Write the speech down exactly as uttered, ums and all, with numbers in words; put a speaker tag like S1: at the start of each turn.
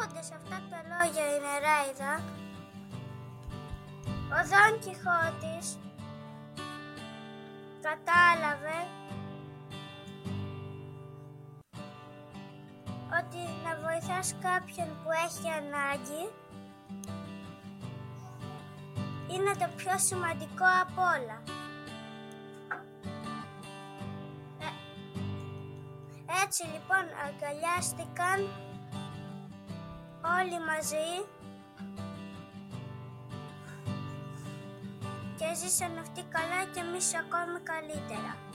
S1: ακούγοντας αυτά τα λόγια η Νεράιδα, ο Δον Κιχώτης κατάλαβε ότι να βοηθάς κάποιον που έχει ανάγκη είναι το πιο σημαντικό απ' όλα. Ε, έτσι λοιπόν αγκαλιάστηκαν όλοι μαζί και ζήσαν αυτοί καλά και εμείς ακόμη καλύτερα.